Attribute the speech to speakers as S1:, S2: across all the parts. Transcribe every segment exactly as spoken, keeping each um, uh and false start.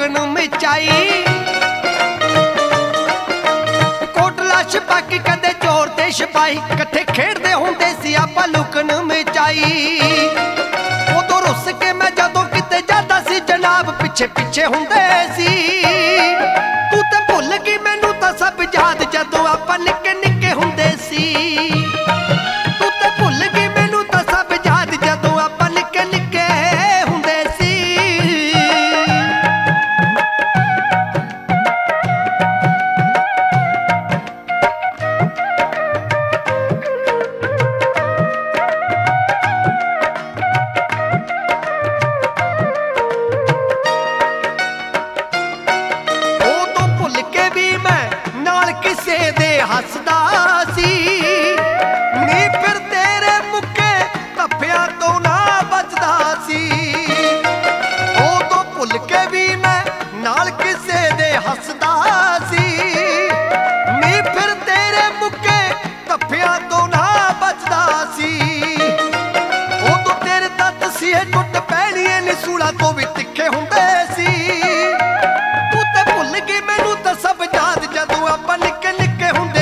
S1: लुकन मचाई। कोटला छपाकी कदे चोर ते सिपाही कट्ठे खेडदे हुंदे सी आपां लुकन मचाई। उदों रुस के मैं जदों किते जांदा सी जनाब पिछे पिछे हुंदे सी। तू ते भुल गई मैनू तां सब याद जदों आपां निक्के निक्के हुंदे सी। तू ते भुल गई मैनू तां सब याद जदों आपां निक्के निक्के हुंदे सी। हसदा सी नी फिर तेरे मुक्के धप्पियां तो ना बचदा सी। उदों भुल के भी मैं नाल किसे दे हसदा सी नी फिर तेरे मुक्के धप्पियां तो ना बचदा सी। उदों तेरे दंद सीए टुट पैणिए नी सूला तो भी तिखे हुंदे सी। तू ते भुल गई मैनू तां सब याद जदों आपां निक्के निक्के हुंदे।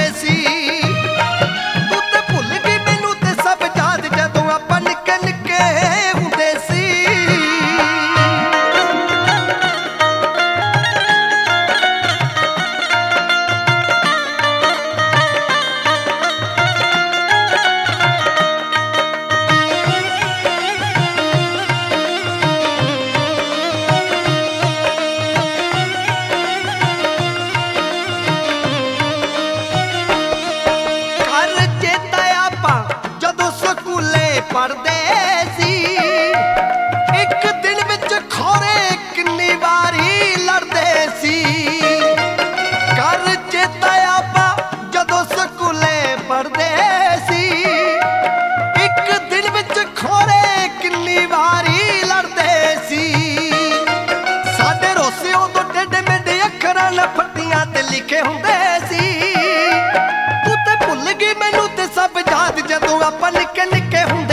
S1: पढ़दे सी एक दिन विच खोरे किन्नी वारी लड़दे सी। कर चेता आपां जदों स्कूले पढ़दे सी एक दिन विच खोरे किन्नी वारी लड़दे सी। साडे रोसे उदों टेढ़े मेढ़े अखरां नाल फट्टियां ते लिखे हुंदे सी। तू ते भुल गई मैनू ते सब याद जदों आपां निक्के निक्के हुंदे।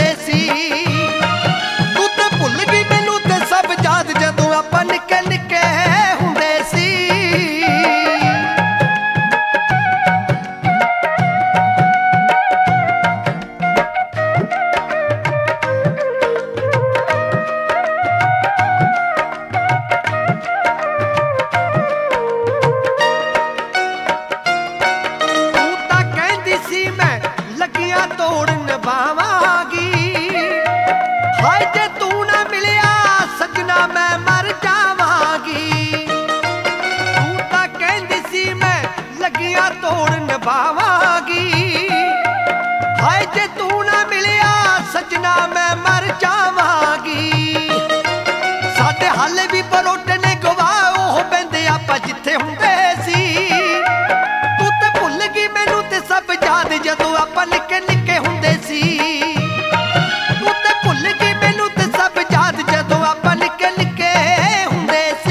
S1: तू ते भुल गई मैनू ते सब याद जदों आपां निक्के निक्के हुंदे सी। तू तां कहंदी सी मैं लगियां तोड़ निभावांगी। हाय जे तू ना मिलिया सजना मैं मर जावांगी। तू तां कहंदी सी मैं लगियां तोड़ निभावांगी। हाय जे तू ना मिलिया सजना मैं मर जावांगी। साडे हाले भी परोटे ने गवाह ओह बंदे आपां जिथे हुंदे सी। तू ते भुल गई मैनू ते सब याद जदों आपां निक्के निक्के हुंदे सी। तू ते भुल गई मैनू ते सब याद जदों आपां निक्के निक्के हुंदे सी।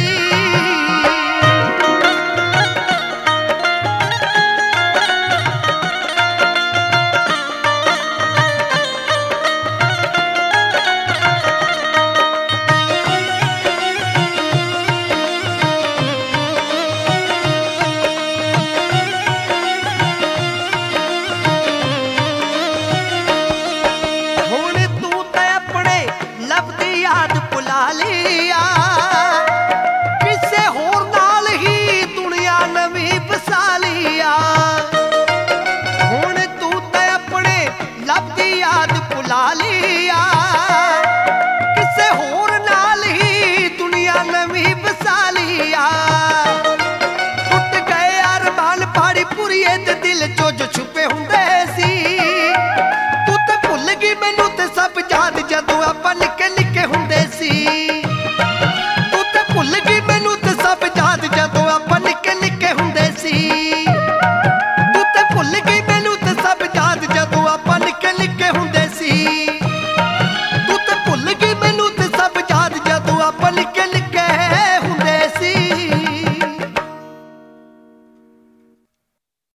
S1: याद भुला लिया किसे होर नाल ही दुनिया नवीं बसा लिया। हुण तू ते अपने लब दी याद भुला लिया किसे होर नाल ही दुनिया नवीं बसा लिया। टुट गए अरमान पाड़ी पुरीए ते दिल चो जो छुपे हुंदे सी। तू ते भुल गई मैनू ते सब याद जदों आपां निक्के